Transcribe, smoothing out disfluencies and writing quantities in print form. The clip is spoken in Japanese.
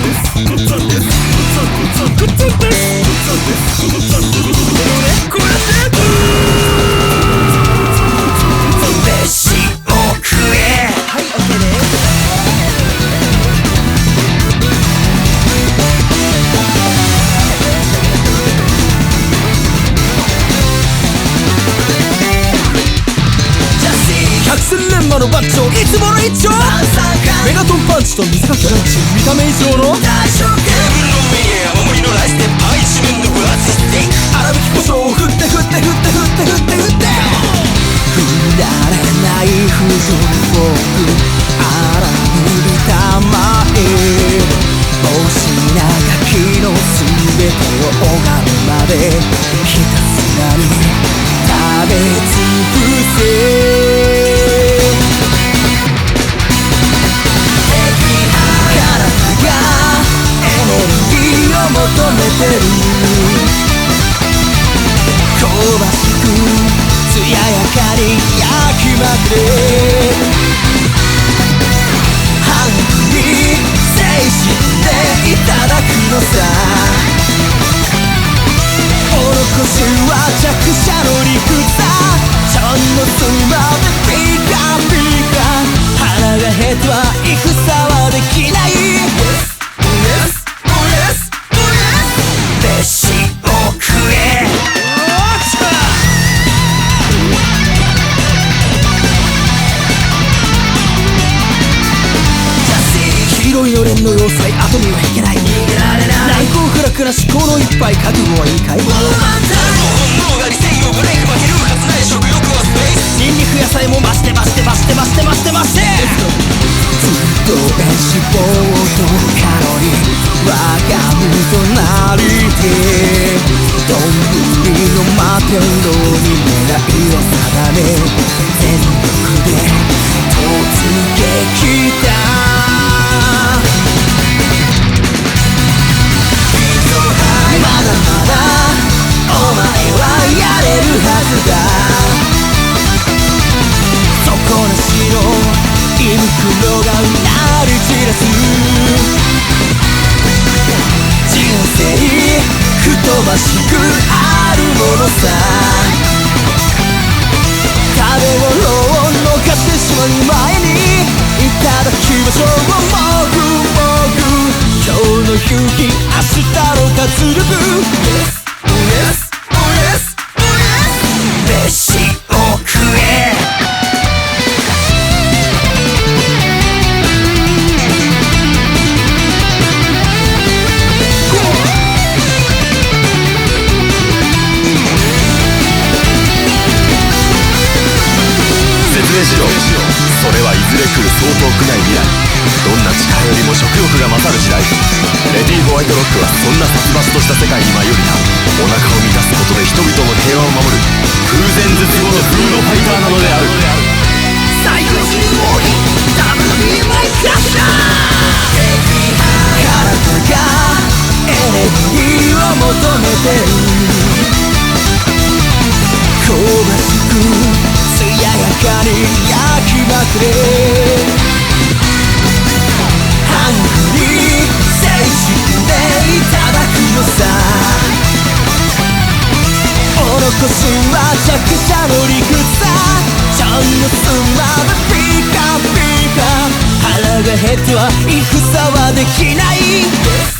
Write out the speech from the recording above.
のバッチョいつもの一丁メガトンパンチと水かけランチ見た目以上の大将軍テーブルの上に山盛りのライスでパイ一面の分厚いステーキ粗挽き胡椒を振って振って振って振って振って振って振られない不条フォーク荒ぶりたまえお品書きの全てを拝むまでひたすらに食べ尽くせ求めてる香ばしく艶やかに焼きまくれハングリー精神でいただくのさ施しは弱者の理屈だちょんのつまでピカピカ腹が減っては戦はできない広いのれんの要塞後には引けない難攻不落な思考の一杯覚悟はいいかい脳が理性をブレイク負けるはずない食欲はスペースニンニク野菜も増して増して増して増して増して増してずっと脂肪とカロリー我が身となりて丼の摩天楼に狙いを定め全力で突撃だまだまだお前はやれるはずだ底なしの胃袋がうなり散らす人生ふとばしくあるものさ食べ物を逃してしまう前にいただきましょうもぐもぐ今日の勇気明日の活力 Yes, yes, yes 飯を食え説明しろそれはいずれ来るそう遠くない未来どんな力よりも食欲が勝る時代レディー・ホワイトロックはそんな殺伐とした世界に舞い降りたお腹を満たすことで人々の平和を守る空前絶後のフードファイターなのである最強人王にダブルビーマイクラッシャー体がエネルギーを求めてる香ばしく艶やかに焼きまくれハングリー精神でいただくのさ施しは弱者の理屈だちょんのつまでピカピカ腹が減っては戦はできない